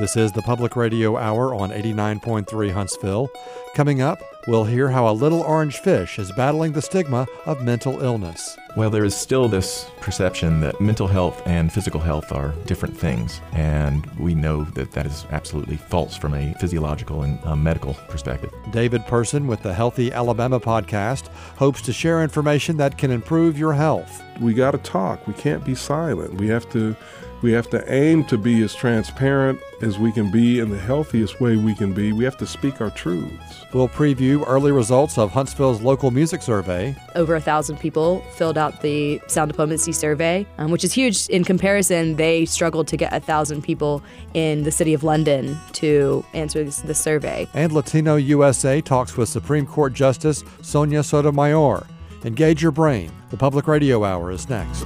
This is the Public Radio Hour on 89.3 Huntsville. Coming up, we'll hear how a little orange fish is battling the stigma of mental illness. Well, there is still this perception that mental health and physical health are different things, and we know that that is absolutely false from a physiological and medical perspective. David Person with the Healthy Alabama podcast hopes to share information that can improve your health. We got to talk. We can't be silent. We have to aim to be as transparent as we can be in the healthiest way we can be. We have to speak our truths. We'll preview early results of Huntsville's local music survey. Over 1,000 people filled out the Sound Diplomacy survey, which is huge. In comparison, they struggled to get 1,000 people in the city of London to answer the survey. And Latino USA talks with Supreme Court Justice Sonia Sotomayor. Engage your brain. The Public Radio Hour is next.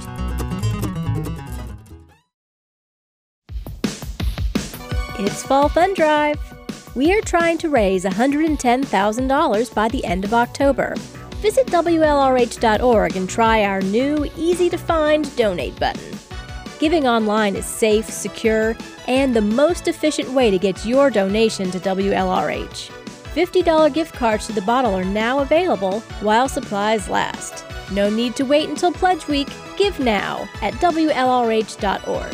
It's Fall Fund Drive. We are trying to raise $110,000 by the end of October. Visit WLRH.org and try our new, easy-to-find donate button. Giving online is safe, secure, and the most efficient way to get your donation to WLRH. $50 gift cards to the bottle are now available while supplies last. No need to wait until Pledge Week. Give now at WLRH.org.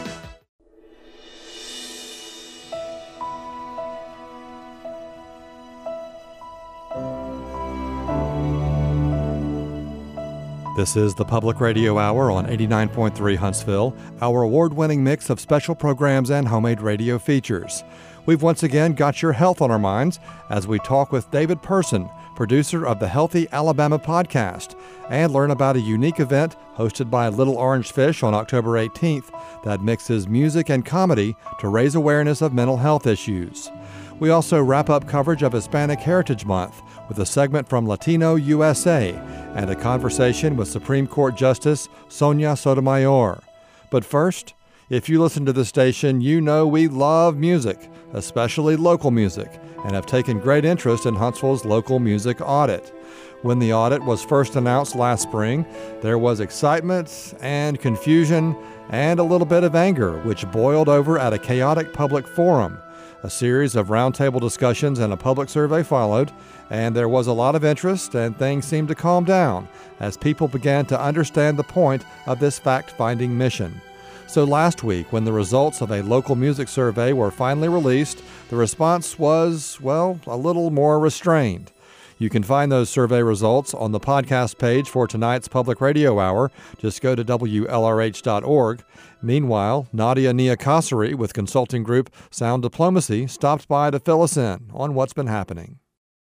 This is the Public Radio Hour on 89.3 Huntsville, our award-winning mix of special programs and homemade radio features. We've once again got your health on our minds as we talk with David Person, producer of the Healthy Alabama podcast, and learn about a unique event hosted by Little Orange Fish on October 18th that mixes music and comedy to raise awareness of mental health issues. We also wrap up coverage of Hispanic Heritage Month with a segment from Latino USA and a conversation with Supreme Court Justice Sonia Sotomayor. But first, if you listen to the station, you know we love music, especially local music, and have taken great interest in Huntsville's local music audit. When the audit was first announced last spring, there was excitement and confusion and a little bit of anger, which boiled over at a chaotic public forum. A series of roundtable discussions and a public survey followed, and there was a lot of interest, and things seemed to calm down as people began to understand the point of this fact-finding mission. So last week, when the results of a local music survey were finally released, the response was, well, a little more restrained. You can find those survey results on the podcast page for tonight's Public Radio Hour. Just go to WLRH.org. Meanwhile, Nadia Niakasari with consulting group Sound Diplomacy stopped by to fill us in on what's been happening.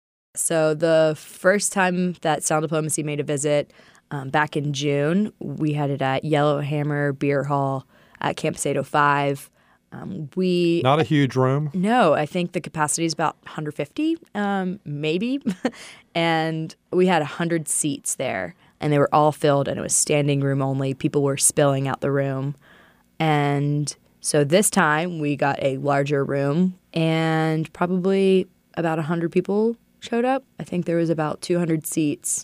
So the first time that Sound Diplomacy made a visit back in June, we had it at Yellowhammer Beer Hall at Campus 805. Not a huge room. No, I think the capacity is about 150, maybe. And we had 100 seats there, and they were all filled, and it was standing room only. People were spilling out the room. And so this time we got a larger room, and probably about 100 people showed up. I think there was about 200 seats,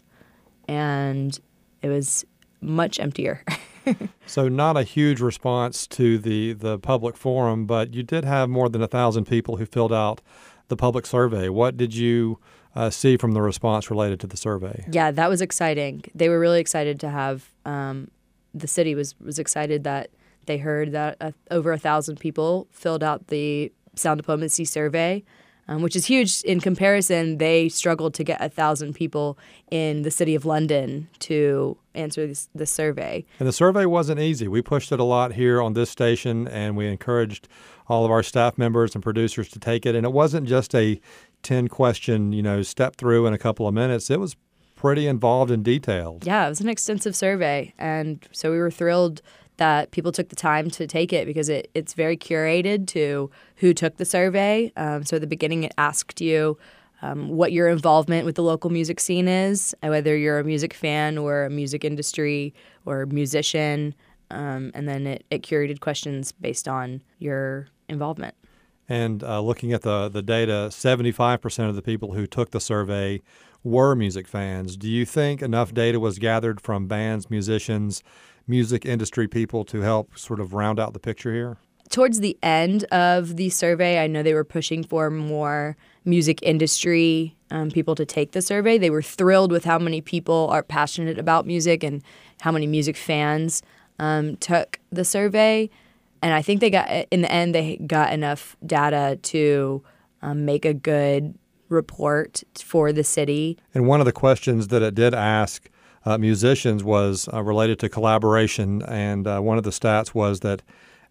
and it was much emptier. So not a huge response to the public forum, but you did have more than 1,000 people who filled out the public survey. What did you see from the response related to the survey? Yeah, that was exciting. They were really excited to have, the city was excited that they heard that over 1,000 people filled out the Sound Diplomacy survey, which is huge. In comparison, they struggled to get 1,000 people in the city of London to answer the survey. And the survey wasn't easy. We pushed it a lot here on this station, and we encouraged all of our staff members and producers to take it. And it wasn't just a 10-question, step through in a couple of minutes. It was pretty involved and detailed. Yeah, it was an extensive survey. And so we were thrilled that people took the time to take it because it's very curated to who took the survey. So at the beginning, it asked you what your involvement with the local music scene is, whether you're a music fan or a music industry or musician, and then it curated questions based on your involvement. And looking at the data, 75% of the people who took the survey were music fans. Do you think enough data was gathered from bands, musicians, music industry people to help sort of round out the picture here? towards the end of the survey, I know they were pushing for more music industry people to take the survey. They were thrilled with how many people are passionate about music and how many music fans took the survey. And I think in the end, they got enough data to make a good report for the city. And one of the questions that it did ask musicians was related to collaboration. And one of the stats was that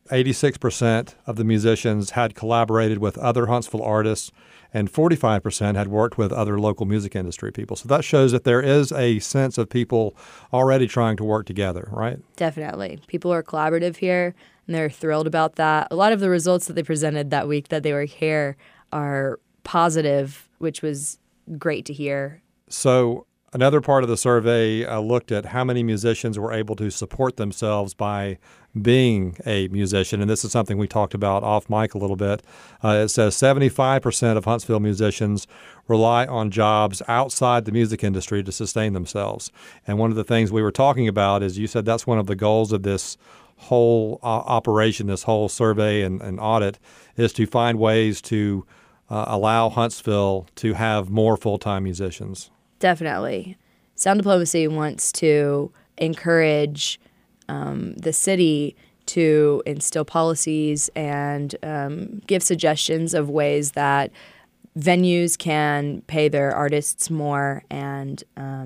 86% of the musicians had collaborated with other Huntsville artists, and 45% had worked with other local music industry people. So that shows that there is a sense of people already trying to work together, right? Definitely. People are collaborative here, and they're thrilled about that. A lot of the results that they presented that week that they were here are positive, which was great to hear. So another part of the survey looked at how many musicians were able to support themselves by being a musician, and this is something we talked about off mic a little bit. It says 75% of Huntsville musicians rely on jobs outside the music industry to sustain themselves. And one of the things we were talking about is you said that's one of the goals of this whole operation, this whole survey and audit, is to find ways to allow Huntsville to have more full-time musicians. Definitely. Sound Diplomacy wants to encourage the city to instill policies and give suggestions of ways that venues can pay their artists more and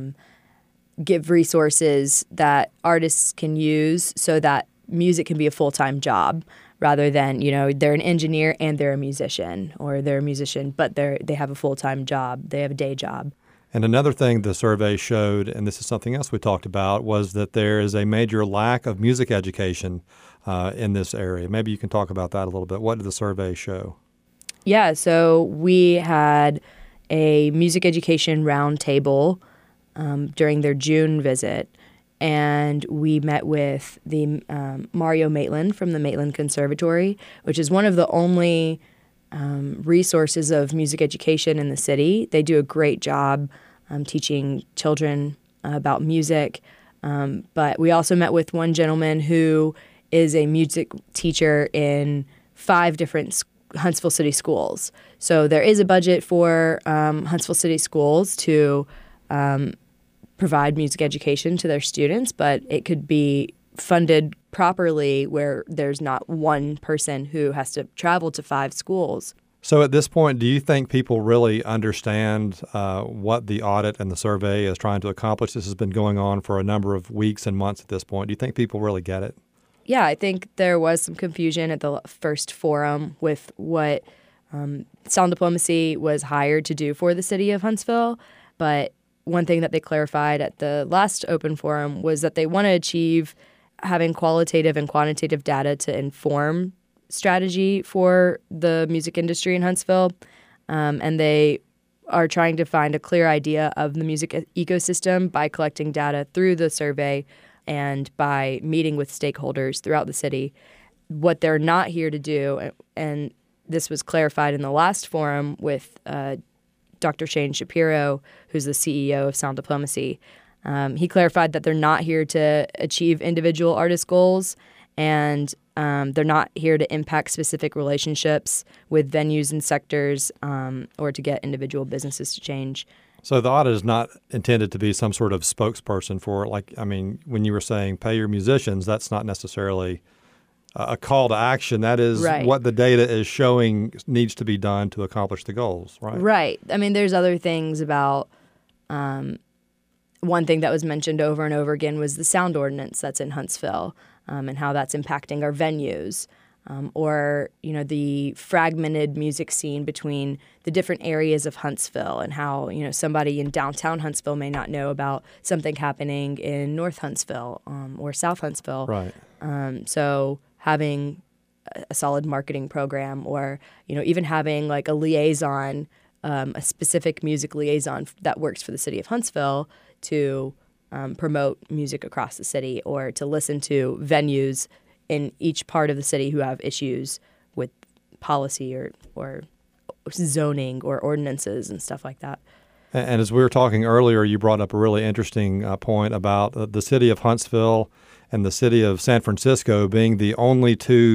give resources that artists can use so that music can be a full-time job rather than, they're an engineer and they're a musician, or they're a musician, but they have a full-time job. They have a day job. And another thing the survey showed, and this is something else we talked about, was that there is a major lack of music education in this area. Maybe you can talk about that a little bit. What did the survey show? Yeah, so we had a music education roundtable during their June visit, and we met with the Mario Maitland from the Maitland Conservatory, which is one of the only resources of music education in the city. They do a great job teaching children about music. But we also met with one gentleman who is a music teacher in 5 different Huntsville City schools. So there is a budget for Huntsville City schools to provide music education to their students, but it could be funded properly where there's not one person who has to travel to 5 schools. So at this point, do you think people really understand what the audit and the survey is trying to accomplish? This has been going on for a number of weeks and months at this point. Do you think people really get it? Yeah, I think there was some confusion at the first forum with what Sound Diplomacy was hired to do for the city of Huntsville. But one thing that they clarified at the last open forum was that they want to achieve having qualitative and quantitative data to inform strategy for the music industry in Huntsville. And they are trying to find a clear idea of the music ecosystem by collecting data through the survey and by meeting with stakeholders throughout the city. What they're not here to do, and this was clarified in the last forum with Dr. Shane Shapiro, who's the CEO of Sound Diplomacy. He clarified that they're not here to achieve individual artist goals, and they're not here to impact specific relationships with venues and sectors or to get individual businesses to change. So the audit is not intended to be some sort of spokesperson for, when you were saying pay your musicians, that's not necessarily a call to action. That is right. What the data is showing needs to be done to accomplish the goals, right? Right. I mean, there's other things about one thing that was mentioned over and over again was the sound ordinance that's in Huntsville and how that's impacting our venues. Or the fragmented music scene between the different areas of Huntsville and how, somebody in downtown Huntsville may not know about something happening in North Huntsville or South Huntsville. Right. So having a solid marketing program or, even having like a liaison, a specific music liaison that works for the city of Huntsville to promote music across the city or to listen to venues in each part of the city who have issues with policy or zoning or ordinances and stuff like that. And as we were talking earlier, you brought up a really interesting point about the city of Huntsville and the city of San Francisco being the only 2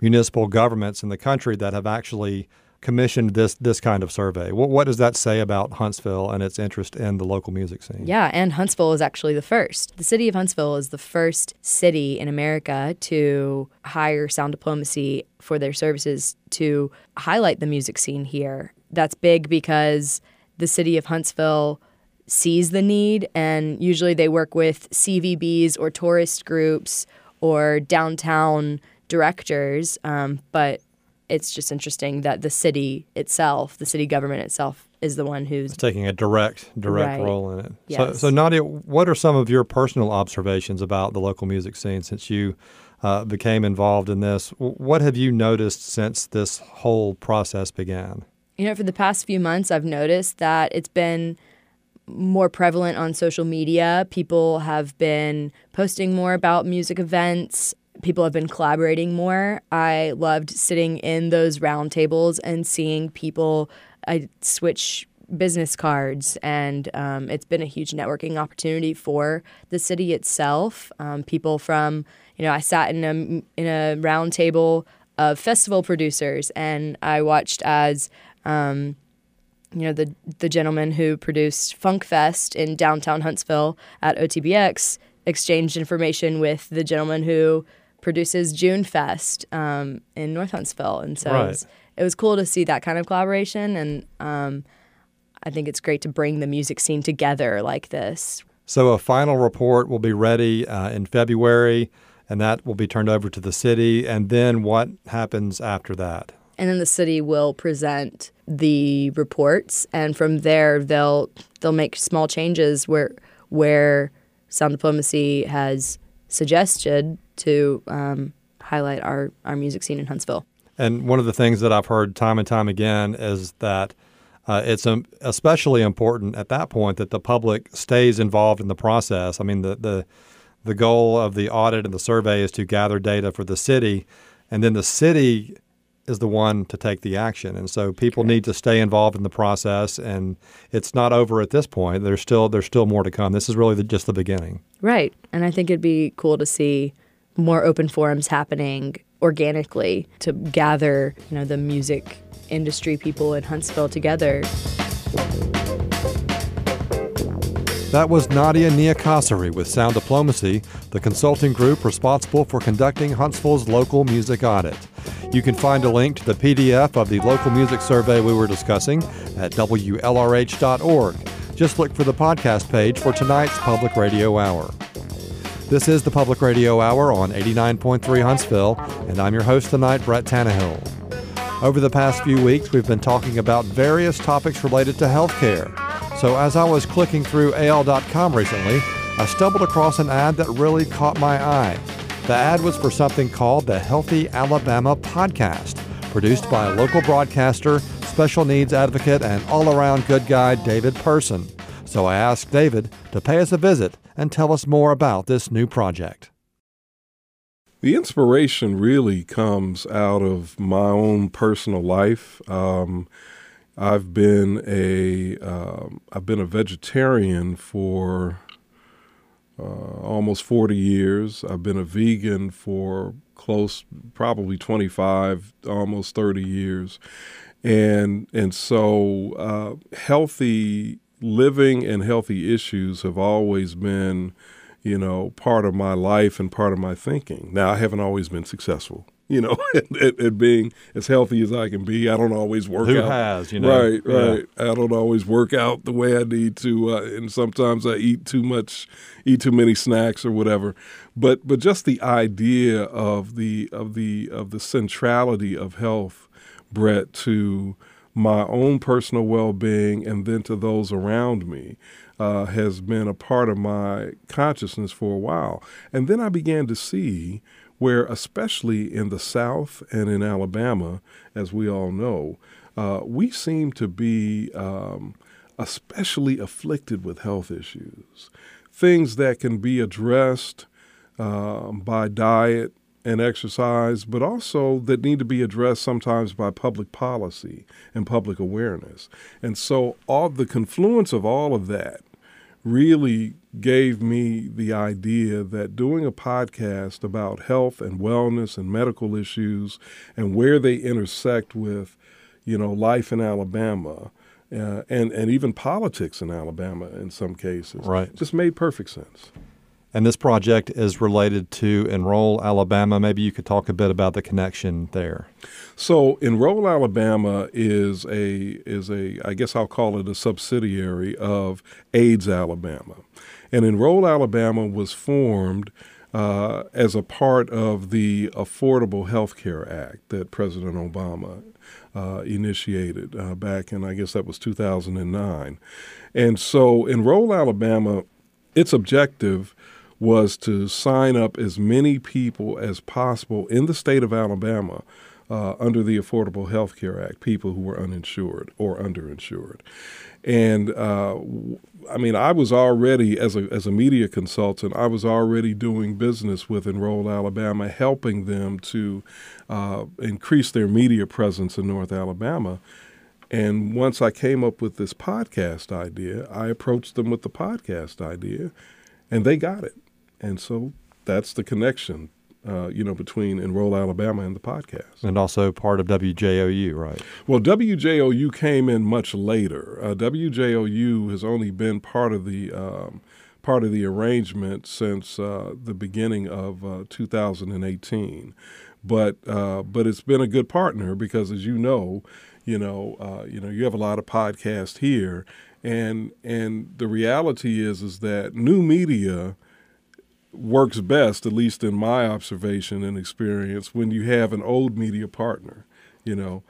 municipal governments in the country that have actually commissioned this kind of survey. What does that say about Huntsville and its interest in the local music scene? Yeah, and Huntsville is actually the first. The city of Huntsville is the first city in America to hire sound diplomacy for their services to highlight the music scene here. That's big because the city of Huntsville sees the need, and usually they work with CVBs or tourist groups or downtown directors, but it's just interesting that the city itself, the city government itself, is the one who's taking a direct Right. role in it. Yes. So Nadia, what are some of your personal observations about the local music scene since you became involved in this? What have you noticed since this whole process began? for the past few months, I've noticed that it's been more prevalent on social media. People have been posting more about music events. People have been collaborating more. I loved sitting in those roundtables and seeing people switch business cards, and it's been a huge networking opportunity for the city itself. People from, I sat in a roundtable of festival producers, and I watched as the gentleman who produced Funk Fest in downtown Huntsville at OTBX exchanged information with the gentleman who produces June Fest in North Huntsville. And so Right. it was cool to see that kind of collaboration. And I think it's great to bring the music scene together like this. So a final report will be ready in February, and that will be turned over to the city. And then what happens after that? And then the city will present the reports, and from there they'll make small changes where sound diplomacy has suggested to highlight our music scene in Huntsville. And one of the things that I've heard time and time again is that it's especially important at that point that the public stays involved in the process. I mean, the goal of the audit and the survey is to gather data for the city, and then the city is the one to take the action. And so people need to stay involved in the process, and it's not over at this point. There's still more to come. This is really just the beginning. Right. And I think it'd be cool to see more open forums happening organically to gather, the music industry people in Huntsville together. That was Nadia Niakasari with Sound Diplomacy, the consulting group responsible for conducting Huntsville's local music audit. You can find a link to the PDF of the local music survey we were discussing at WLRH.org. Just look for the podcast page for tonight's Public Radio Hour. This is the Public Radio Hour on 89.3 Huntsville, and I'm your host tonight, Brett Tannehill. Over the past few weeks, we've been talking about various topics related to healthcare. So as I was clicking through AL.com recently, I stumbled across an ad that really caught my eye. The ad was for something called the Healthy Alabama Podcast, produced by local broadcaster, special needs advocate, and all-around good guy David Person. So I asked David to pay us a visit and tell us more about this new project. The inspiration really comes out of my own personal life. I've been a vegetarian for almost 40 years. I've been a vegan for probably 25, almost 30 years. And so healthy living and healthy issues have always been, part of my life and part of my thinking. Now, I haven't always been successful, at being as healthy as I can be. I don't always work out. Who has, Right. Yeah. I don't always work out the way I need to, and sometimes I eat too many snacks or whatever. But just the idea of the centrality of health, Brett, to my own personal well-being and then to those around me has been a part of my consciousness for a while. And then I began to see where, especially in the South and in Alabama, as we all know, we seem to be especially afflicted with health issues, things that can be addressed by diet and exercise, but also that need to be addressed sometimes by public policy and public awareness. And so all the confluence of all of that really gave me the idea that doing a podcast about health and wellness and medical issues and where they intersect with, life in Alabama and even politics in Alabama in some cases, right, just made perfect sense. And this project is related to Enroll Alabama. Maybe you could talk a bit about the connection there. So Enroll Alabama is I guess I'll call it a subsidiary of AIDS Alabama. And Enroll Alabama was formed as a part of the Affordable Health Care Act that President Obama initiated back in, I guess that was 2009. And so Enroll Alabama, its objective was to sign up as many people as possible in the state of Alabama under the Affordable Health Care Act, people who were uninsured or underinsured. And I was already, as a media consultant, I was already doing business with Enroll Alabama, helping them to increase their media presence in North Alabama. And once I came up with this podcast idea, I approached them with the podcast idea, and they got it. And so that's the connection, between Enroll Alabama and the podcast. And also part of WJOU, right? Well, WJOU came in much later. WJOU has only been part of the arrangement since the beginning of 2018. But it's been a good partner because, as you have a lot of podcasts here, and the reality is that new media works best, at least in my observation and experience, when you have an old media partner. People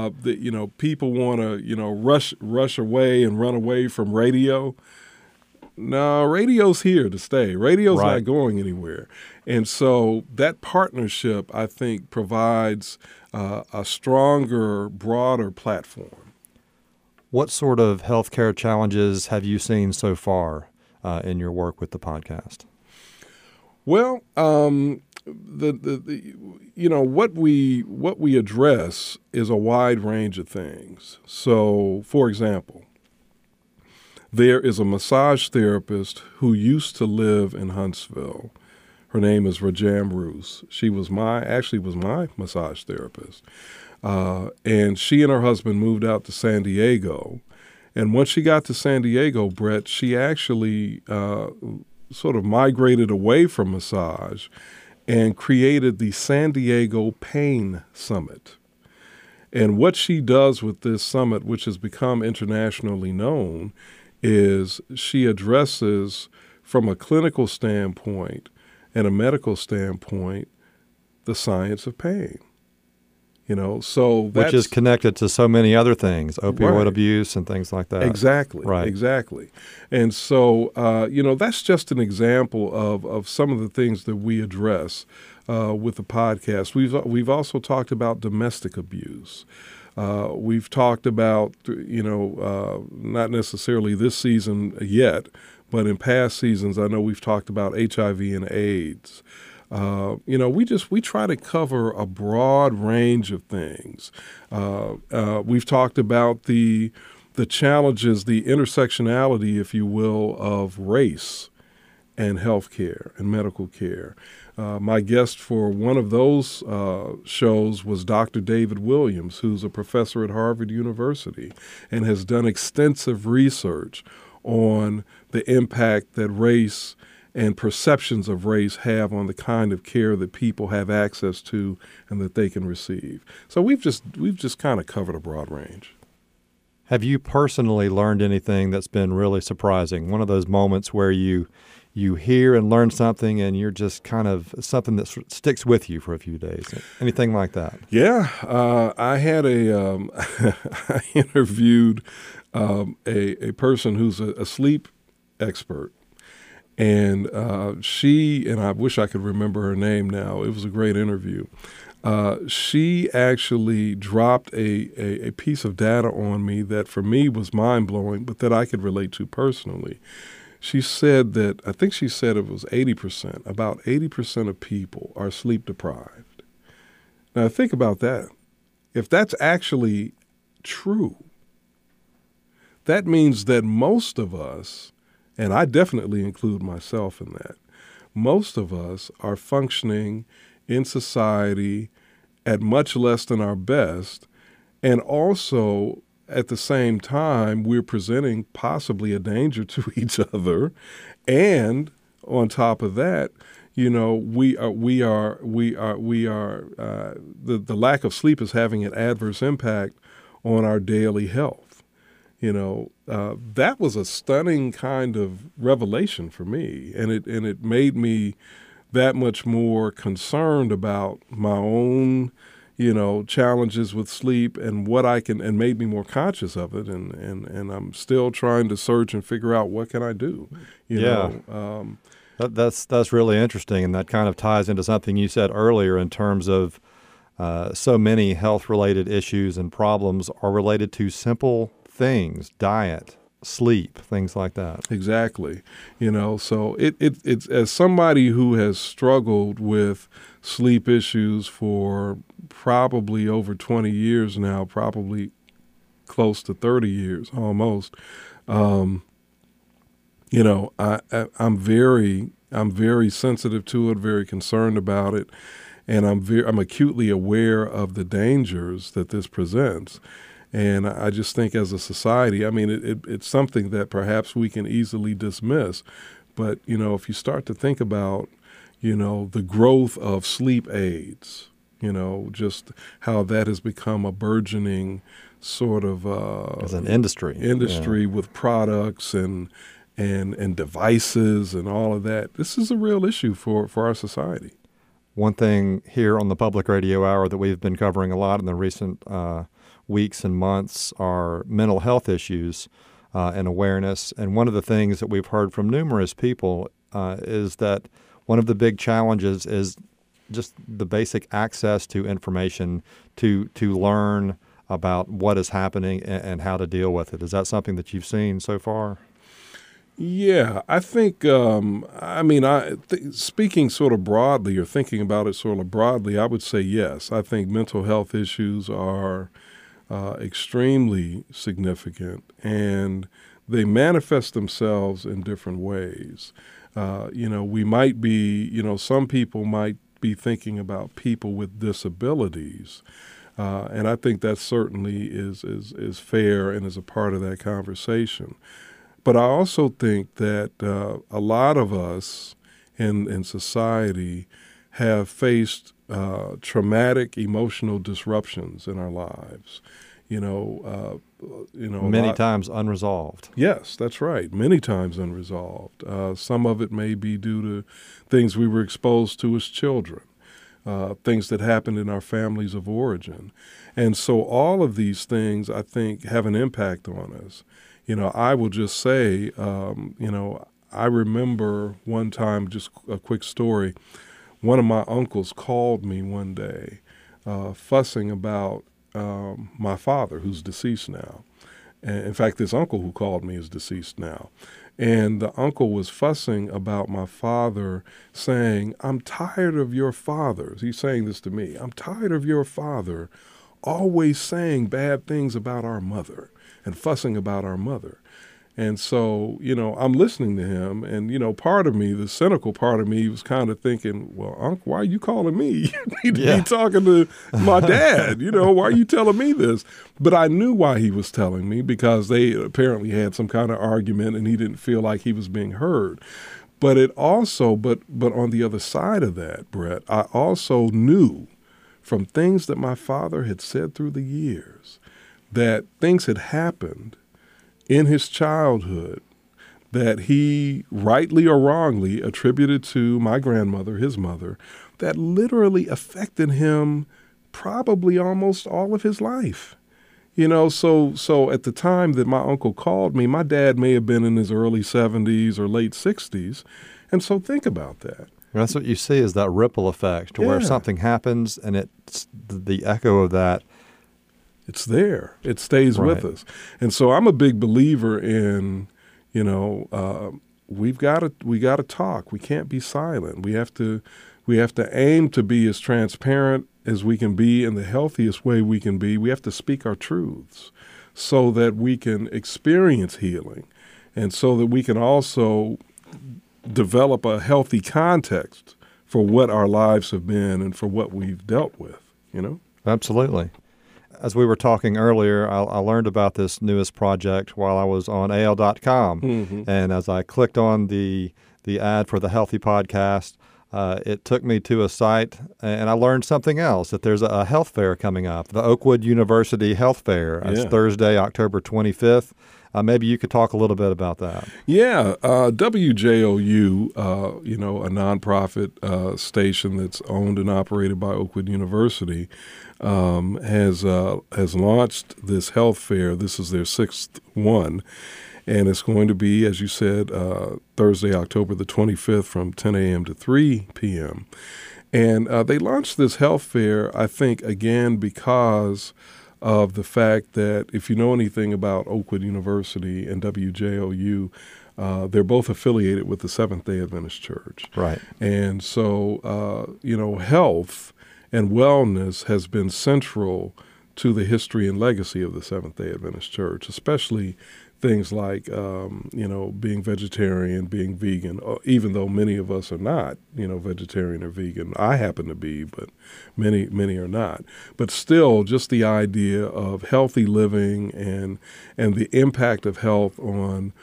want to rush away and run away from radio. No, radio's here to stay. Radio's right. Not going anywhere. And so that partnership, I think, provides a stronger, broader platform. What sort of healthcare challenges have you seen so far in your work with the podcast? Well, what we address is a wide range of things. So, for example, there is a massage therapist who used to live in Huntsville. Her name is Rajam Roos. She was my massage therapist. And she and her husband moved out to San Diego. And once she got to San Diego, Brett, she actually sort of migrated away from massage and created the San Diego Pain Summit. And what she does with this summit, which has become internationally known, is she addresses from a clinical standpoint and a medical standpoint the science of pain. So that's, which is connected to so many other things, opioid right. abuse and things like that. Exactly, right. Exactly. And so, that's just an example of some of the things that we address with the podcast. We've also talked about domestic abuse. We've talked about, not necessarily this season yet, but in past seasons, I know we've talked about HIV and AIDS. We try to cover a broad range of things. We've talked about the challenges, the intersectionality, if you will, of race and healthcare and medical care. My guest for one of those shows was Dr. David Williams, who's a professor at Harvard University and has done extensive research on the impact that race and perceptions of race have on the kind of care that people have access to and that they can receive. So we've just kind of covered a broad range. Have you personally learned anything that's been really surprising? One of those moments where you hear and learn something and you're just kind of something that sticks with you for a few days. Anything like that? Yeah. I had I interviewed a person who's a sleep expert. And she, and I wish I could remember her name now, it was a great interview. She actually dropped a piece of data on me that for me was mind-blowing, but that I could relate to personally. She said that, I think she said it was 80%, about 80% of people are sleep deprived. Now think about that. If that's actually true, that means that most of us and I definitely include myself in that, most of us are functioning in society at much less than our best, and also at the same time we're presenting possibly a danger to each other, and on top of that, the lack of sleep is having an adverse impact on our daily health. That was a stunning kind of revelation for me, and it made me that much more concerned about my own, challenges with sleep and what I can, and made me more conscious of it. And I'm still trying to search and figure out what can I do. That's really interesting, and that kind of ties into something you said earlier in terms of so many health-related issues and problems are related to simple things, diet, sleep, things like that. Exactly. So it's as somebody who has struggled with sleep issues for probably over 20 years now, probably close to 30 years almost. I'm very sensitive to it, very concerned about it, and I'm acutely aware of the dangers that this presents. And I just think as a society, it's something that perhaps we can easily dismiss. But, if you start to think about, the growth of sleep aids, just how that has become a burgeoning sort of as an industry with products and devices and all of that. This is a real issue for our society. One thing here on the Public Radio Hour that we've been covering a lot in the recent weeks and months are mental health issues and awareness. And one of the things that we've heard from numerous people is that one of the big challenges is just the basic access to information to learn about what is happening and how to deal with it. Is that something that you've seen so far? Yeah, I think, speaking sort of broadly or thinking about it sort of broadly, I would say yes. I think mental health issues are extremely significant, and they manifest themselves in different ways. We might be, some people might be thinking about people with disabilities, and I think that certainly is fair and is a part of that conversation. But I also think that a lot of us in society have faced traumatic emotional disruptions in our lives. Many times unresolved. Yes, that's right. Many times unresolved. Some of it may be due to things we were exposed to as children, things that happened in our families of origin. And so all of these things, I think, have an impact on us. I will just say, I remember one time, just a quick story, one of my uncles called me one day fussing about my father, who's deceased now. And in fact, this uncle who called me is deceased now. And the uncle was fussing about my father, saying, "I'm tired of your father." He's saying this to me. "I'm tired of your father always saying bad things about our mother and fussing about our mother." And so, I'm listening to him, and, part of me, the cynical part of me, was kind of thinking, well, Unc, why are you calling me? You need to be talking to my dad. Why are you telling me this? But I knew why he was telling me, because they apparently had some kind of argument and he didn't feel like he was being heard. But it also, but on the other side of that, Brett, I also knew from things that my father had said through the years that things had happened in his childhood that he, rightly or wrongly, attributed to my grandmother, his mother, that literally affected him probably almost all of his life. So at the time that my uncle called me, my dad may have been in his early 70s or late 60s. And so think about that. That's what you see, is that ripple effect, where something happens and it's the echo of that. It's there. It stays with us. And so I'm a big believer in, we got to talk. We can't be silent. We have to aim to be as transparent as we can be in the healthiest way we can be. We have to speak our truths so that we can experience healing and so that we can also develop a healthy context for what our lives have been and for what we've dealt with, Absolutely. As we were talking earlier, I learned about this newest project while I was on AL.com. Mm-hmm. And as I clicked on the ad for the Healthy Podcast, it took me to a site, and I learned something else, that there's a health fair coming up, the Oakwood University Health Fair. It's Thursday, October 25th. Maybe you could talk a little bit about that. Yeah, WJOU, a nonprofit station that's owned and operated by Oakwood University, has launched this health fair. This is their 6th one, and it's going to be, as you said, Thursday, October the 25th from 10 a.m. to 3 p.m. And they launched this health fair, I think, again, because of the fact that if you know anything about Oakwood University and WJOU, they're both affiliated with the Seventh-day Adventist Church. Right. And so, health and wellness has been central to the history and legacy of the Seventh-day Adventist Church, especially things like, being vegetarian, being vegan, even though many of us are not, vegetarian or vegan. I happen to be, but many are not. But still, just the idea of healthy living and the impact of health on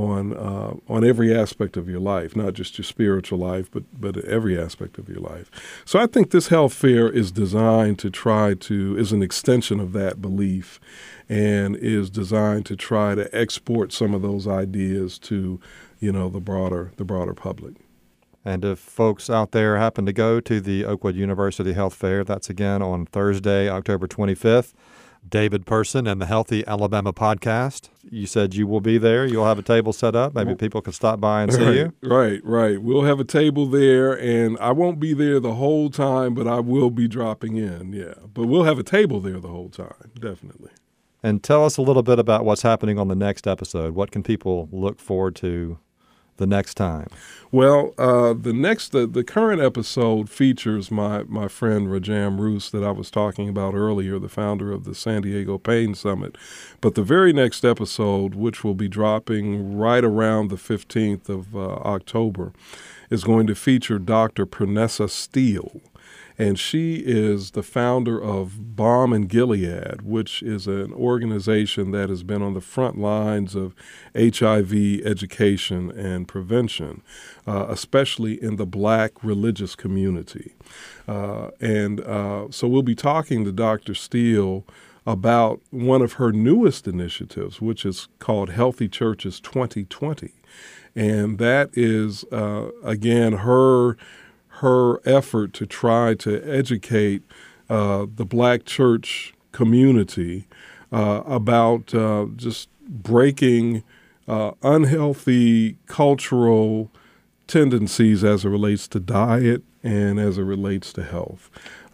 every aspect of your life, not just your spiritual life, but every aspect of your life. So I think this health fair is designed to is an extension of that belief, and is designed to try to export some of those ideas to, the broader public. And if folks out there happen to go to the Oakwood University Health Fair, that's again on Thursday, October 25th. David Person and the Healthy Alabama Podcast. You said you will be there. You'll have a table set up. Maybe people can stop by and see you. Right. We'll have a table there, and I won't be there the whole time, but I will be dropping in, yeah. But we'll have a table there the whole time, definitely. And tell us a little bit about what's happening on the next episode. What can people look forward to the next time? Well, the current episode features my friend Rajam Roos that I was talking about earlier, the founder of the San Diego Pain Summit. But the very next episode, which will be dropping right around the 15th of October, is going to feature Dr. Pranessa Steele. And she is the founder of Balm and Gilead, which is an organization that has been on the front lines of HIV education and prevention, especially in the Black religious community. So we'll be talking to Dr. Steele about one of her newest initiatives, which is called Healthy Churches 2020. And that is, again, her effort to try to educate the Black church community about just breaking unhealthy cultural tendencies as it relates to diet and as it relates to health.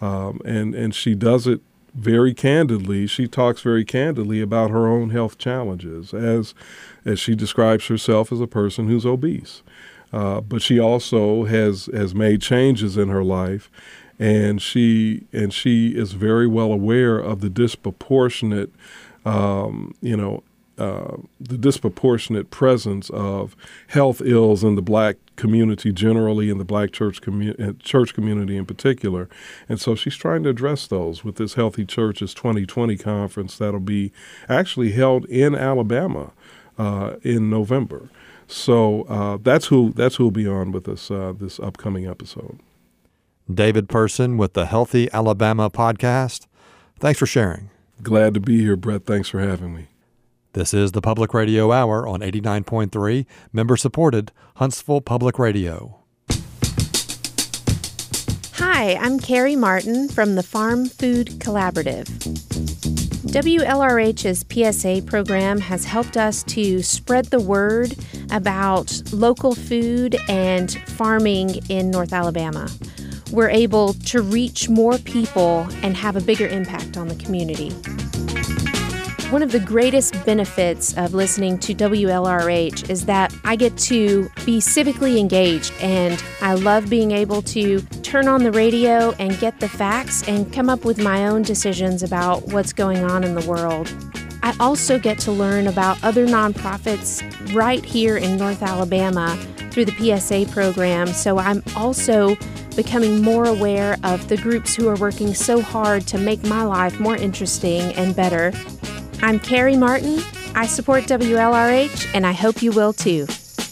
And she does it very candidly. She talks very candidly about her own health challenges as she describes herself as a person who's obese. But she also has made changes in her life, and she is very well aware of the disproportionate, the disproportionate presence of health ills in the Black community generally, in the Black church community in particular. And so she's trying to address those with this Healthy Churches 2020 conference that'll be actually held in Alabama in November. So that's who'll be on with us this upcoming episode. David Person with the Healthy Alabama Podcast. Thanks for sharing. Glad to be here, Brett. Thanks for having me. This is the Public Radio Hour on 89.3, member-supported Huntsville Public Radio. Hi, I'm Carrie Martin from the Farm Food Collaborative. WLRH's PSA program has helped us to spread the word about local food and farming in North Alabama. We're able to reach more people and have a bigger impact on the community. One of the greatest benefits of listening to WLRH is that I get to be civically engaged, and I love being able to turn on the radio and get the facts and come up with my own decisions about what's going on in the world. I also get to learn about other nonprofits right here in North Alabama through the PSA program, so I'm also becoming more aware of the groups who are working so hard to make my life more interesting and better. I'm Carrie Martin. I support WLRH, and I hope you will too.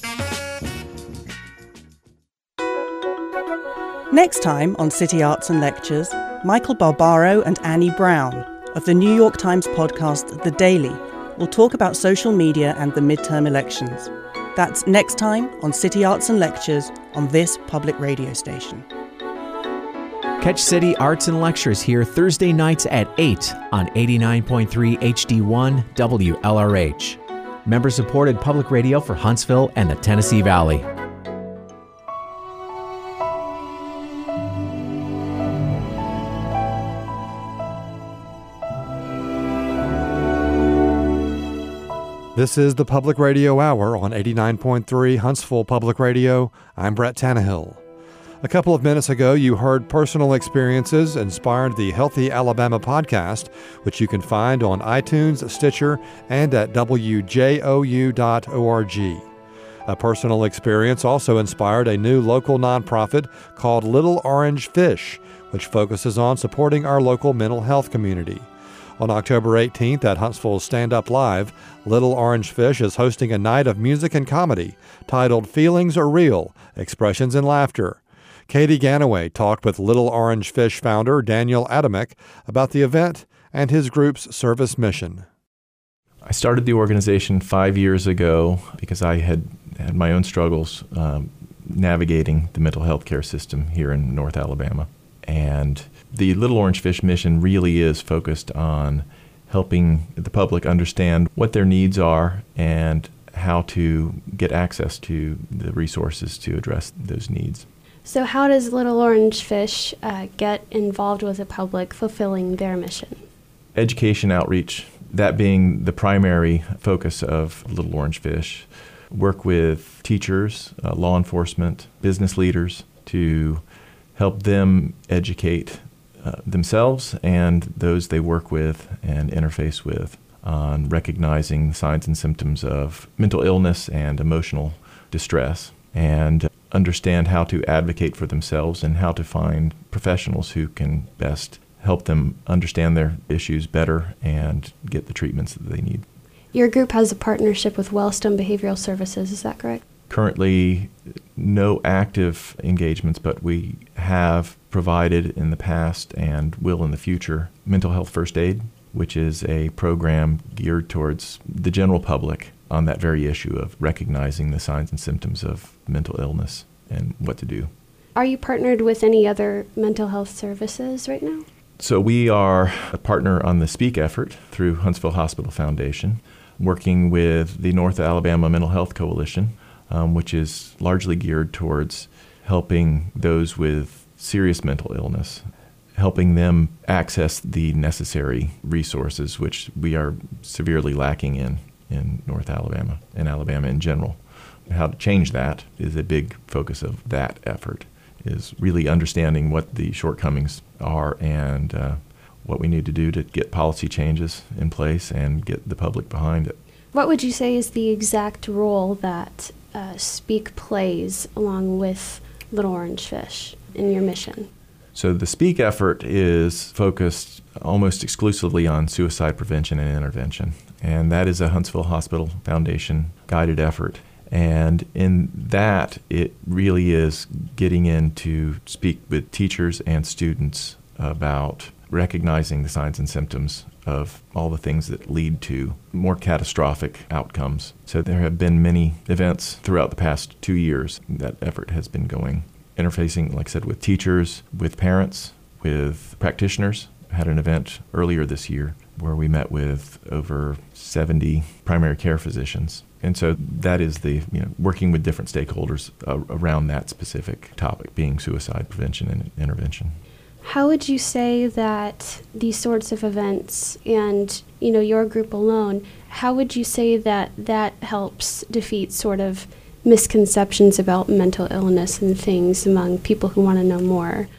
Next time on City Arts and Lectures, Michael Barbaro and Annie Brown of the New York Times podcast The Daily will talk about social media and the midterm elections. That's next time on City Arts and Lectures on this public radio station. Catch City Arts and Lectures here Thursday nights at 8 on 89.3 HD1 WLRH. Member-supported public radio for Huntsville and the Tennessee Valley. This is the Public Radio Hour on 89.3 Huntsville Public Radio. I'm Brett Tannehill. A couple of minutes ago, you heard personal experiences inspired the Healthy Alabama podcast, which you can find on iTunes, Stitcher, and at wjou.org. A personal experience also inspired a new local nonprofit called Little Orange Fish, which focuses on supporting our local mental health community. On October 18th at Huntsville's Stand Up Live, Little Orange Fish is hosting a night of music and comedy titled Feelings Are Real, Expressions in Laughter. Katie Ganaway talked with Little Orange Fish founder Daniel Adamek about the event and his group's service mission. I started the organization 5 years ago because I had my own struggles navigating the mental health care system here in North Alabama. And the Little Orange Fish mission really is focused on helping the public understand what their needs are and how to get access to the resources to address those needs. So how does Little Orange Fish get involved with the public fulfilling their mission? Education outreach, that being the primary focus of Little Orange Fish. Work with teachers, law enforcement, business leaders to help them educate themselves and those they work with and interface with on recognizing the signs and symptoms of mental illness and emotional distress, and understand how to advocate for themselves and how to find professionals who can best help them understand their issues better and get the treatments that they need. Your group has a partnership with Wellstone Behavioral Services, is that correct? Currently, no active engagements, but we have provided in the past and will in the future mental health first aid, which is a program geared towards the general public on that very issue of recognizing the signs and symptoms of mental illness and what to do. Are you partnered with any other mental health services right now? So we are a partner on the SPEAK effort through Huntsville Hospital Foundation, working with the North Alabama Mental Health Coalition, which is largely geared towards helping those with serious mental illness, helping them access the necessary resources, which we are severely lacking in North Alabama and Alabama in general. How to change that is a big focus of that effort, is really understanding what the shortcomings are and what we need to do to get policy changes in place and get the public behind it. What would you say is the exact role that SPEAK plays along with Little Orange Fish in your mission? So the SPEAK effort is focused almost exclusively on suicide prevention and intervention, and that is a Huntsville Hospital Foundation guided effort. And in that, it really is getting in to speak with teachers and students about recognizing the signs and symptoms of all the things that lead to more catastrophic outcomes. So there have been many events throughout the past 2 years that effort has been going, interfacing, like I said, with teachers, with parents, with practitioners. I had an event earlier this year where we met with over 70 primary care physicians. And so that is the, working with different stakeholders around that specific topic, being suicide prevention and intervention. How would you say that these sorts of events and, your group alone, how would you say that that helps defeat sort of misconceptions about mental illness and things among people who want to know more?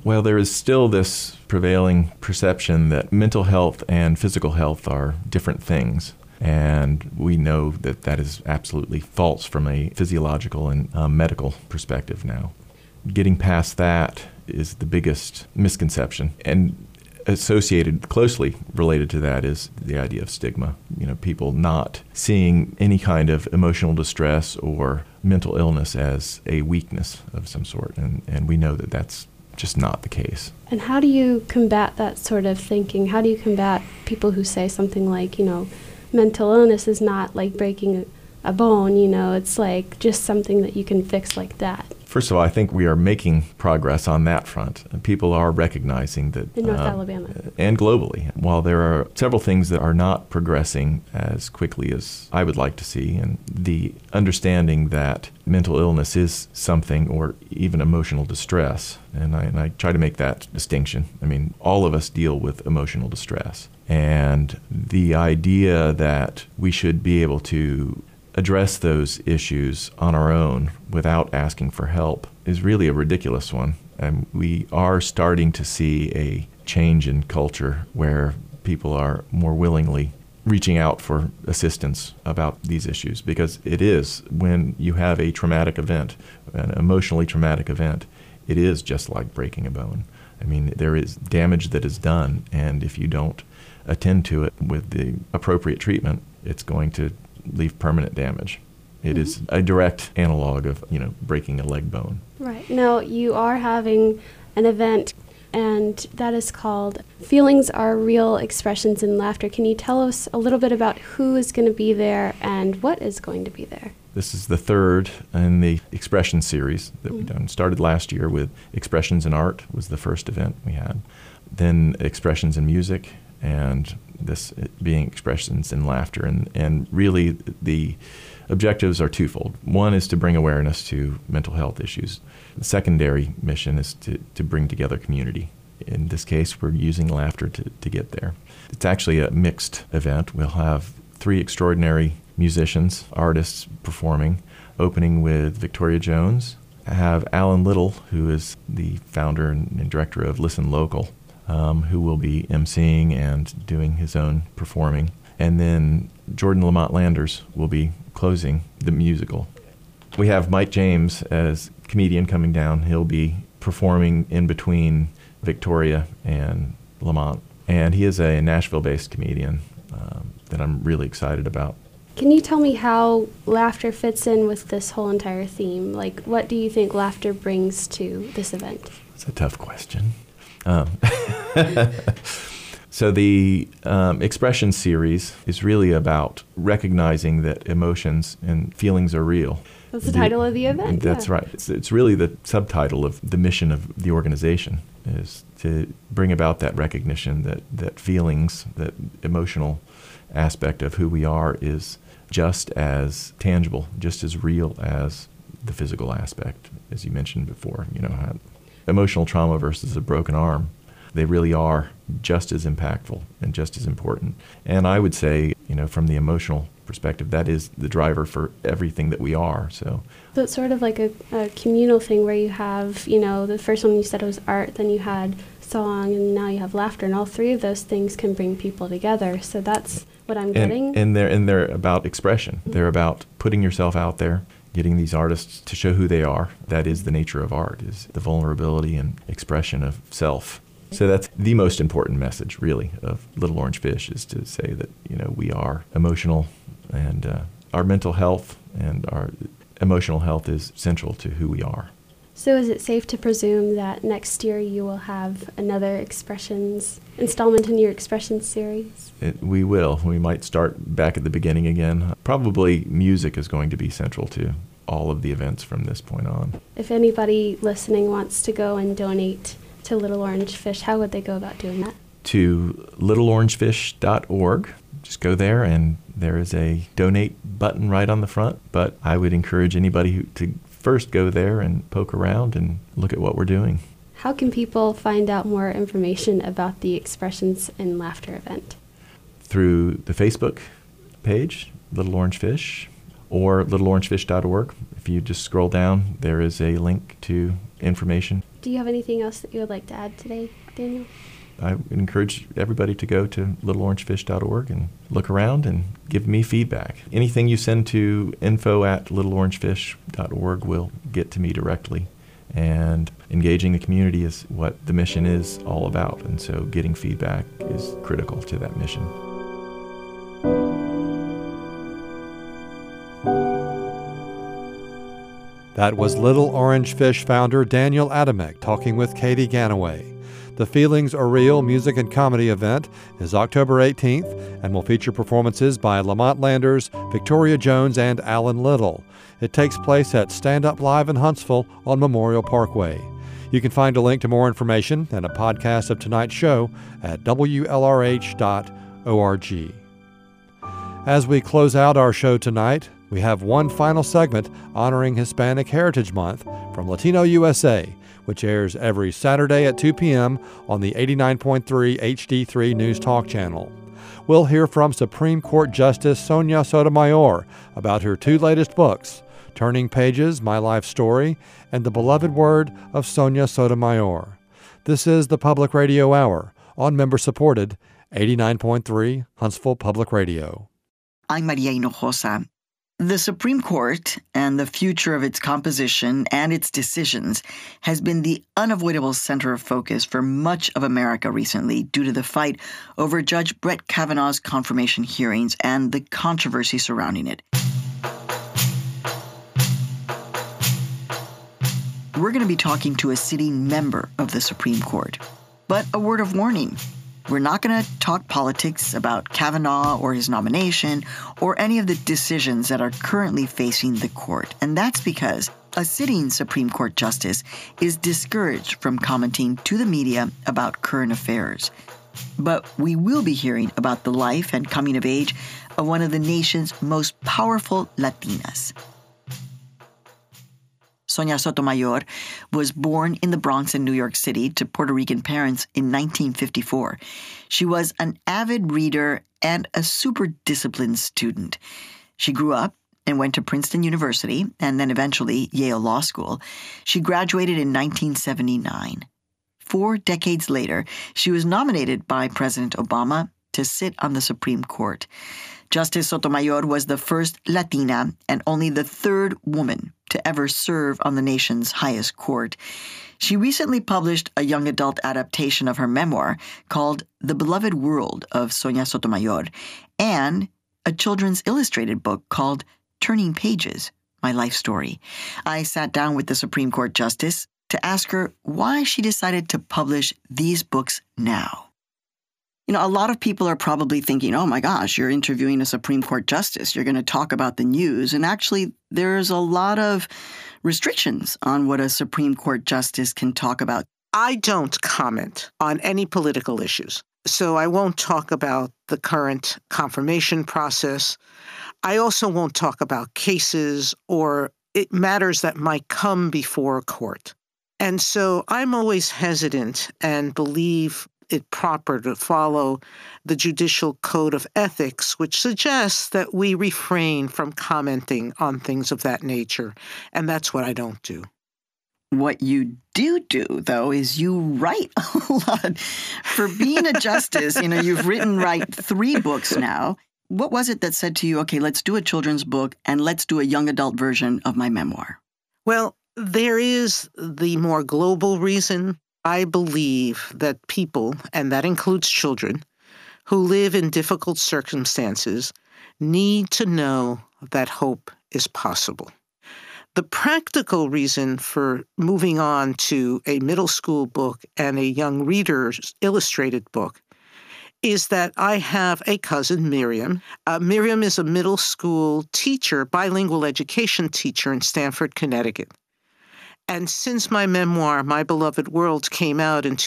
Well, there is still this prevailing perception that mental health and physical health are different things. And we know that that is absolutely false from a physiological and medical perspective now. Getting past that is the biggest misconception. And associated, closely related to that, is the idea of stigma. People not seeing any kind of emotional distress or mental illness as a weakness of some sort. And we know that that's just not the case. And how do you combat that sort of thinking? How do you combat people who say something like, mental illness is not like breaking a bone, it's like just something that you can fix like that? First of all, I think we are making progress on that front. People are recognizing that in North Alabama and globally, while there are several things that are not progressing as quickly as I would like to see, and the understanding that mental illness is something, or even emotional distress, and I try to make that distinction. I mean, all of us deal with emotional distress, and the idea that we should be able to address those issues on our own without asking for help is really a ridiculous one. And we are starting to see a change in culture where people are more willingly reaching out for assistance about these issues, because it is, when you have a traumatic event, an emotionally traumatic event, it is just like breaking a bone. I mean, there is damage that is done, and if you don't attend to it with the appropriate treatment, it's going to leave permanent damage. It is a direct analog of, breaking a leg bone. Right. Now, you are having an event, and that is called Feelings Are Real Expressions in Laughter. Can you tell us a little bit about who is going to be there and what is going to be there? This is the third in the Expression series that we've done. Started last year with Expressions in Art was the first event we had. Then Expressions in Music, and this being Expressions in Laughter. And really the objectives are twofold. One is to bring awareness to mental health issues. The secondary mission is to bring together community. In this case, we're using laughter to get there. It's actually a mixed event. We'll have 3 extraordinary musicians, artists performing, opening with Victoria Jones. I have Alan Little, who is the founder and director of Listen Local, who will be emceeing and doing his own performing. And then Jordan Lamont Landers will be closing the musical. We have Mike James as comedian coming down. He'll be performing in between Victoria and Lamont. And he is a Nashville-based comedian that I'm really excited about. Can you tell me how laughter fits in with this whole entire theme? Like, what do you think laughter brings to this event? It's a tough question. So the Expression series is really about recognizing that emotions and feelings are real. That's the title of the event. That's right. It's really the subtitle of the mission of the organization, is to bring about that recognition that feelings, that emotional aspect of who we are is just as tangible, just as real as the physical aspect, as you mentioned before. Emotional trauma versus a broken arm, they really are just as impactful and just as important. And I would say, from the emotional perspective, that is the driver for everything that we are. So it's sort of like a communal thing where you have, the first one you said was art, then you had song, and now you have laughter, and all 3 of those things can bring people together. So that's what I'm getting. And they're about expression. Mm-hmm. They're about putting yourself out there, getting these artists to show who they are. That is the nature of art, is the vulnerability and expression of self. So that's the most important message, really, of Little Orange Fish, is to say that, we are emotional, and our mental health and our emotional health is central to who we are. So is it safe to presume that next year you will have another Expressions installment in your Expressions series? We will. We might start back at the beginning again. Probably music is going to be central to all of the events from this point on. If anybody listening wants to go and donate to Little Orange Fish, how would they go about doing that? To littleorangefish.org. Just go there, and there is a donate button right on the front. But I would encourage anybody to first go there and poke around and look at what we're doing. How can people find out more information about the Expressions in Laughter event? Through the Facebook page, Little Orange Fish, or littleorangefish.org. If you just scroll down, there is a link to information Do you have anything else that you would like to add today, Daniel? I would encourage everybody to go to littleorangefish.org and look around and give me feedback. Anything you send to info@littleorangefish.org will get to me directly. And engaging the community is what the mission is all about. And so getting feedback is critical to that mission. That was Little Orange Fish founder Daniel Adamek talking with Katie Ganaway. The Feelings Are Real music and comedy event is October 18th and will feature performances by Lamont Landers, Victoria Jones, and Alan Little. It takes place at Stand Up Live in Huntsville on Memorial Parkway. You can find a link to more information and a podcast of tonight's show at WLRH.org. As we close out our show tonight, we have one final segment honoring Hispanic Heritage Month from Latino USA, which airs every Saturday at 2 p.m. on the 89.3 HD3 News Talk channel. We'll hear from Supreme Court Justice Sonia Sotomayor about her two latest books, Turning Pages, My Life Story, and The Beloved Word of Sonia Sotomayor. This is the Public Radio Hour on member-supported 89.3 Huntsville Public Radio. I'm Maria Hinojosa. The Supreme Court and the future of its composition and its decisions has been the unavoidable center of focus for much of America recently due to the fight over Judge Brett Kavanaugh's confirmation hearings and the controversy surrounding it. We're going to be talking to a sitting member of the Supreme Court. But a word of warning. We're not going to talk politics about Kavanaugh or his nomination or any of the decisions that are currently facing the court. And that's because a sitting Supreme Court justice is discouraged from commenting to the media about current affairs. But we will be hearing about the life and coming of age of one of the nation's most powerful Latinas. Sonia Sotomayor was born in the Bronx in New York City to Puerto Rican parents in 1954. She was an avid reader and a super disciplined student. She grew up and went to Princeton University and then eventually Yale Law School. She graduated in 1979. 4 decades later, she was nominated by President Obama to sit on the Supreme Court. Justice Sotomayor was the first Latina and only the third woman to ever serve on the nation's highest court. She recently published a young adult adaptation of her memoir called The Beloved World of Sonia Sotomayor and a children's illustrated book called Turning Pages, My Life Story. I sat down with the Supreme Court Justice to ask her why she decided to publish these books now. You know, a lot of people are probably thinking, oh my gosh, you're interviewing a Supreme Court justice. You're going to talk about the news. And actually, there's a lot of restrictions on what a Supreme Court justice can talk about. I don't comment on any political issues. So I won't talk about the current confirmation process. I also won't talk about cases or matters that might come before a court. And so I'm always hesitant and believe it proper to follow the judicial code of ethics, which suggests that we refrain from commenting on things of that nature. And that's what I don't do. What you do, though, is you write a lot. For being a justice, you've written 3 books now. What was it that said to you, okay, let's do a children's book and let's do a young adult version of my memoir? Well, there is the more global reason. I believe that people, and that includes children, who live in difficult circumstances need to know that hope is possible. The practical reason for moving on to a middle school book and a young reader's illustrated book is that I have a cousin, Miriam. Miriam is a middle school teacher, bilingual education teacher in Stamford, Connecticut. And since my memoir, My Beloved World, came out in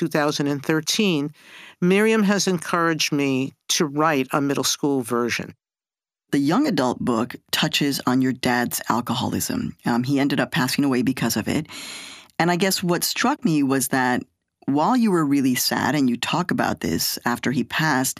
2013, Miriam has encouraged me to write a middle school version. The young adult book touches on your dad's alcoholism. He ended up passing away because of it. And I guess what struck me was that while you were really sad, and you talk about this after he passed,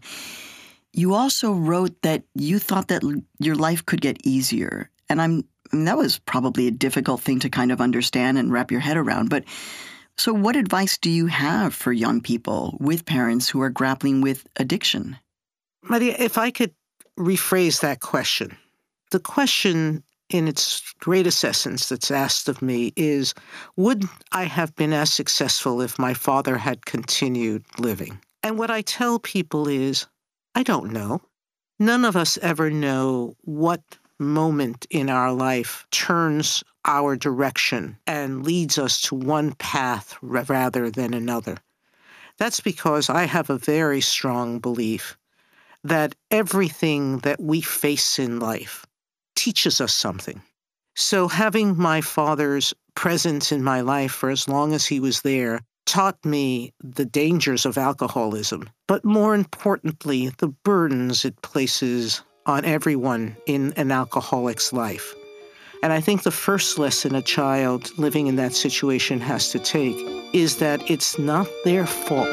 you also wrote that you thought that your life could get easier. And that was probably a difficult thing to kind of understand and wrap your head around. But So what advice do you have for young people with parents who are grappling with addiction? Maria, if I could rephrase that question. The question in its greatest essence that's asked of me is, would I have been as successful if my father had continued living? And what I tell people is, I don't know. None of us ever know what moment in our life turns our direction and leads us to one path rather than another. That's because I have a very strong belief that everything that we face in life teaches us something. So having my father's presence in my life for as long as he was there taught me the dangers of alcoholism, but more importantly, the burdens it places on everyone in an alcoholic's life. And I think the first lesson a child living in that situation has to take is that it's not their fault.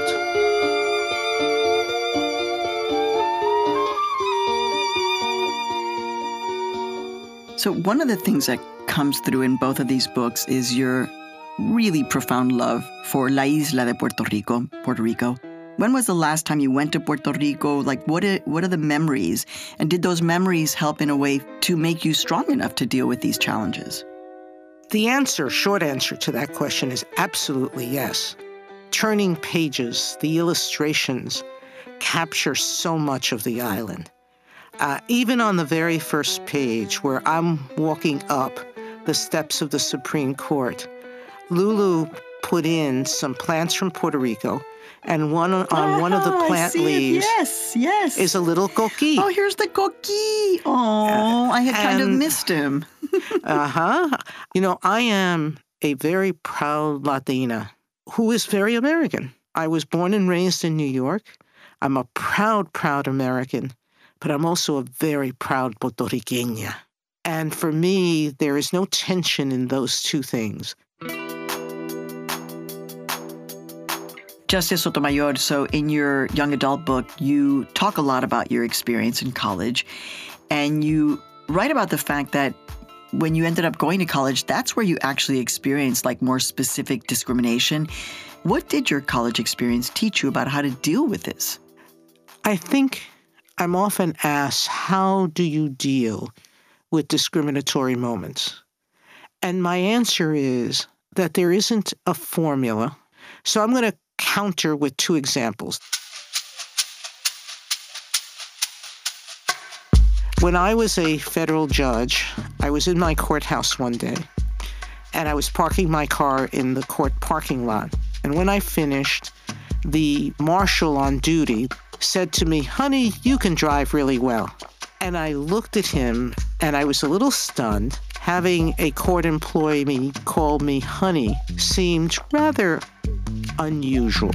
So one of the things that comes through in both of these books is your really profound love for La Isla de Puerto Rico. When was the last time you went to Puerto Rico? Like, what are the memories? And did those memories help in a way to make you strong enough to deal with these challenges? The short answer to that question is absolutely yes. Turning pages, the illustrations capture so much of the island. Even on the very first page where I'm walking up the steps of the Supreme Court, Lulu put in some plants from Puerto Rico, and one of the plant leaves is a little coqui. Oh, here's the coqui. Oh, I had kind of missed him. You know, I am a very proud Latina who is very American. I was born and raised in New York. I'm a proud, proud American, but I'm also a very proud Puerto Riqueña. And for me, there is no tension in those two things. Justice Sotomayor, so in your young adult book, you talk a lot about your experience in college, and you write about the fact that when you ended up going to college, that's where you actually experienced like more specific discrimination. What did your college experience teach you about how to deal with this? I think I'm often asked, how do you deal with discriminatory moments? And my answer is that there isn't a formula. So I'm going to counter with two examples. When I was a federal judge, I was in my courthouse one day, and I was parking my car in the court parking lot. And when I finished, the marshal on duty said to me, "Honey, you can drive really well." And I looked at him, and I was a little stunned. Having a court employee call me honey seemed rather unusual.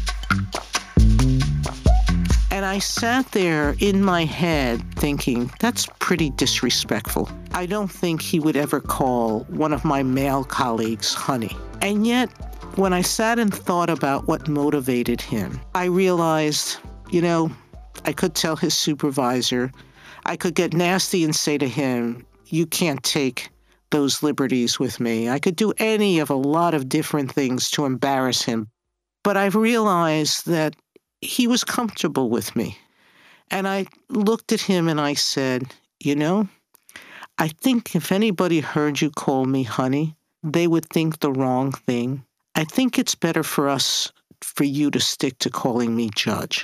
And I sat there in my head thinking, that's pretty disrespectful. I don't think he would ever call one of my male colleagues honey. And yet, when I sat and thought about what motivated him, I realized, I could tell his supervisor, I could get nasty and say to him, you can't take those liberties with me. I could do any of a lot of different things to embarrass him. But I've realized that he was comfortable with me. And I looked at him and I said, I think if anybody heard you call me honey, they would think the wrong thing. I think it's better for you to stick to calling me judge.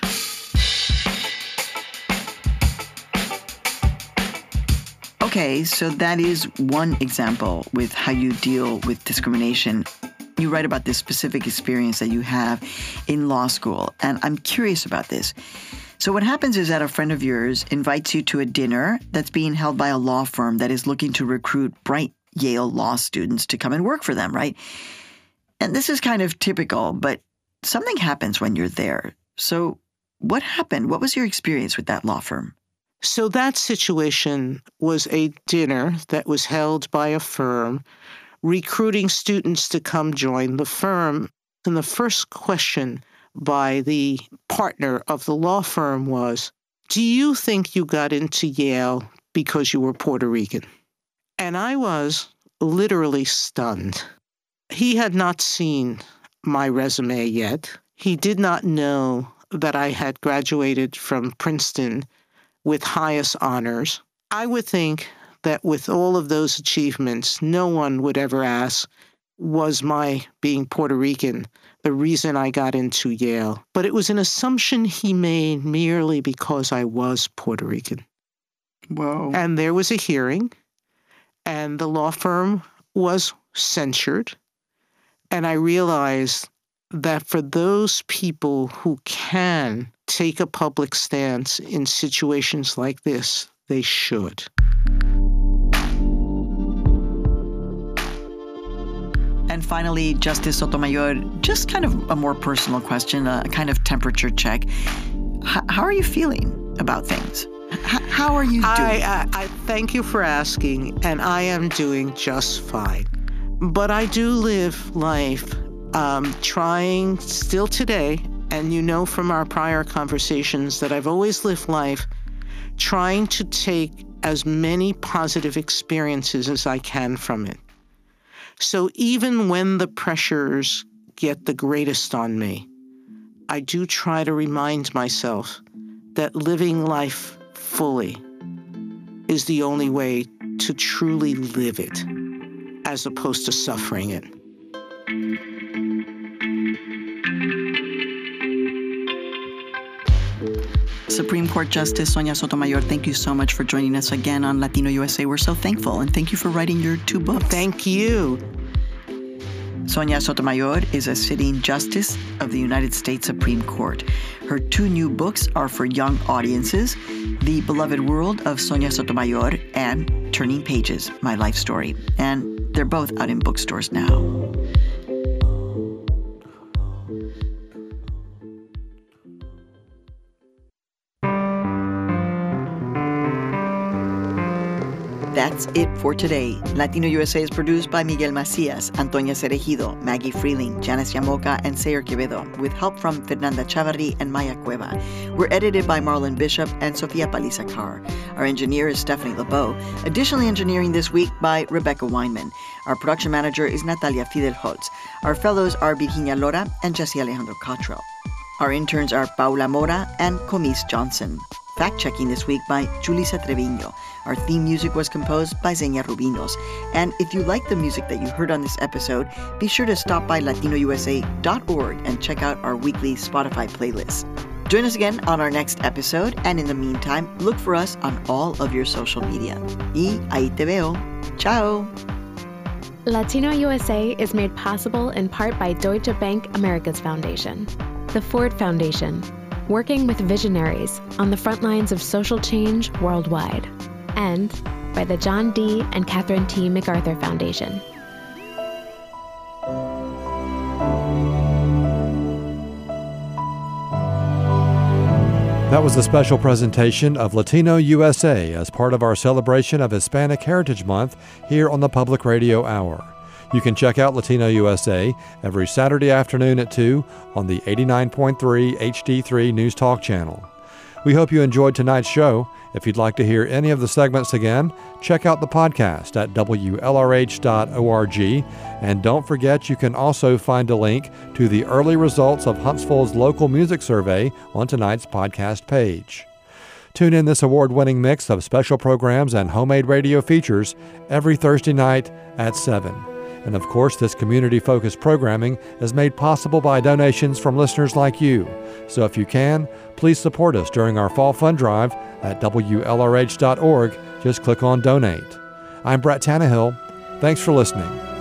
Okay, so that is one example with how you deal with discrimination. You write about this specific experience that you have in law school, and I'm curious about this. So what happens is that a friend of yours invites you to a dinner that's being held by a law firm that is looking to recruit bright Yale law students to come and work for them, right? And this is kind of typical, but something happens when you're there. So what happened? What was your experience with that law firm? So that situation was a dinner that was held by a firm recruiting students to come join the firm. And the first question by the partner of the law firm was, do you think you got into Yale because you were Puerto Rican? And I was literally stunned. He had not seen my resume yet. He did not know that I had graduated from Princeton with highest honors. I would think that with all of those achievements, no one would ever ask, was my being Puerto Rican the reason I got into Yale? But it was an assumption he made merely because I was Puerto Rican. Whoa. And there was a hearing, and the law firm was censured. And I realized that for those people who can take a public stance in situations like this, they should. And finally, Justice Sotomayor, just kind of a more personal question, a kind of temperature check. How are you feeling about things? How are you doing? I thank you for asking, and I am doing just fine. But I do live life trying still today, and you know from our prior conversations that I've always lived life trying to take as many positive experiences as I can from it. So even when the pressures get the greatest on me, I do try to remind myself that living life fully is the only way to truly live it, as opposed to suffering it. Supreme Court Justice Sonia Sotomayor, thank you so much for joining us again on Latino USA. We're so thankful, and thank you for writing your 2 books. Thank you. Sonia Sotomayor is a sitting justice of the United States Supreme Court. Her 2 new books are for young audiences, The Beloved World of Sonia Sotomayor and Turning Pages, My Life Story. And they're both out in bookstores now. That's it for today. Latino USA is produced by Miguel Macias, Antonia Cerejido, Maggie Freeling, Janice Yamoca, and Sayer Quevedo, with help from Fernanda Chavarri and Maya Cueva. We're edited by Marlon Bishop and Sofia Paliza Carr. Our engineer is Stephanie LeBeau. Additionally engineering this week by Rebecca Weinman. Our production manager is Natalia Fidel-Holtz. Our fellows are Virginia Lora and Jesse Alejandro Cottrell. Our interns are Paula Mora and Comis Johnson. Fact-checking this week by Julissa Treviño. Our theme music was composed by Xenia Rubinos. And if you like the music that you heard on this episode, be sure to stop by latinousa.org and check out our weekly Spotify playlist. Join us again on our next episode, and in the meantime, look for us on all of your social media. Y ahí te veo. Ciao. Latino USA is made possible in part by Deutsche Bank Americas Foundation, the Ford Foundation, working with visionaries on the front lines of social change worldwide, and by the John D. and Catherine T. MacArthur Foundation. That was a special presentation of Latino USA as part of our celebration of Hispanic Heritage Month here on the Public Radio Hour. You can check out Latino USA every Saturday afternoon at 2 on the 89.3 HD3 News Talk channel. We hope you enjoyed tonight's show. If you'd like to hear any of the segments again, check out the podcast at WLRH.org. And don't forget, you can also find a link to the early results of Huntsville's local music survey on tonight's podcast page. Tune in this award-winning mix of special programs and homemade radio features every Thursday night at 7. And of course, this community-focused programming is made possible by donations from listeners like you. So if you can, please support us during our fall fund drive at WLRH.org. Just click on Donate. I'm Brett Tannehill. Thanks for listening.